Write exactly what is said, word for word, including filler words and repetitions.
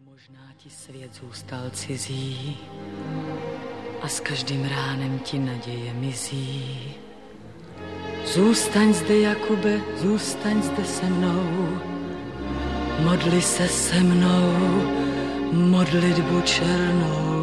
Možná ti svět zůstal cizí a s každým ránem ti naděje mizí. Zůstaň zde, Jakube, zůstaň zde se mnou, modli se se mnou, modlitbu černou.